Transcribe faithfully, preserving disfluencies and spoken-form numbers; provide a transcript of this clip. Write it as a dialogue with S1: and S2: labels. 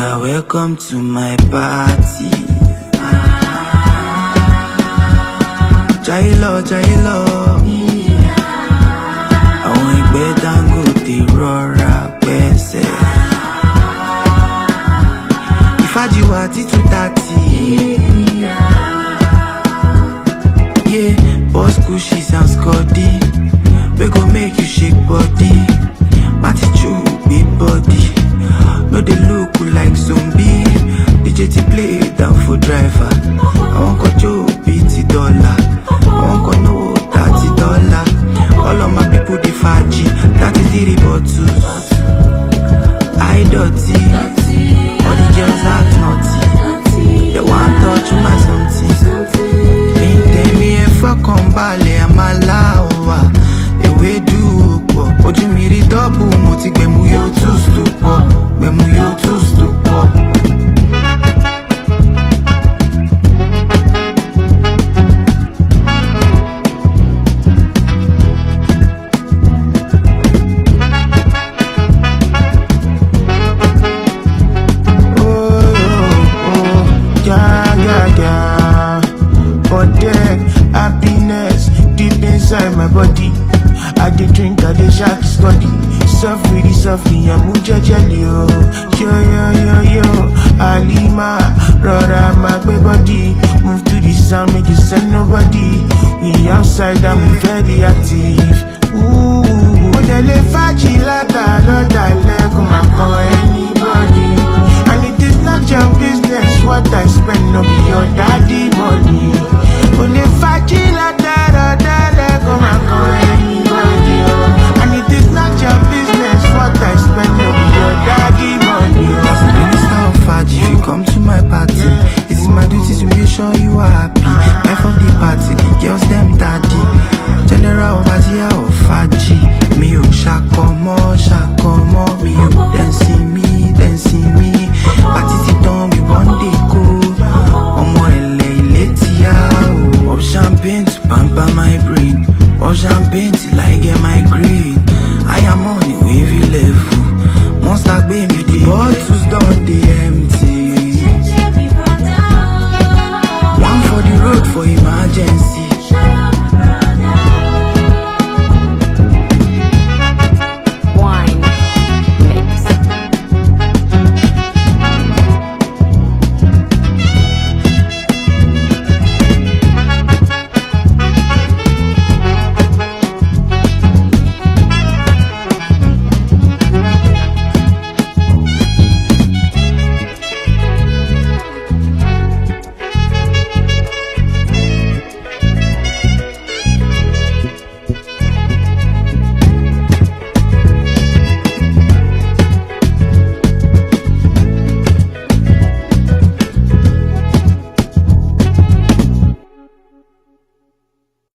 S1: are welcome to my party. Jailo, Jailo. Àwọn ẹgbẹ́ Dangote rọra pẹ́sẹ̀. Ìfàjìwà títú tàtì. Yeah, boss cushies and scotty. We go make you shake body. Mati chew big body. No they look like zombie. D J T play down for driver. I want control beat dollar. I want to know thirty dollar. All of my people the faji. thirty-three bottles. I dirty. All the girls act naughty. They want touch my something. Ain't tell me if I come ballet, I'm alawa. Ewe do pọ̀. Ojú mi rí double, mo ti gbẹ̀mú yóò tún stupọ̀. Gbẹ̀mú yóò tún stupọ̀.
S2: My body, I dey drink, I dey shark study. Softly, softly, I'm jelly, yo, yo, yo, yo, yo. Alima, Rora, my body, move to the sound, make you send nobody. We outside, I'm very active. Ooh, Odele faji lata, lota, leko, ma call anybody. And it is not your business what I spend, no be your daddy money. Odele faji lata, lota. Come and call anybody, oh. And it is not your business what I spend on your daddy money, oh.
S1: As a minister of Faji, if you come to my party, it is my duty to make sure you are happy. Life of the party, the girls them daddy. General Overseer of Faji, me o shakomo, shakomo, me o dancing.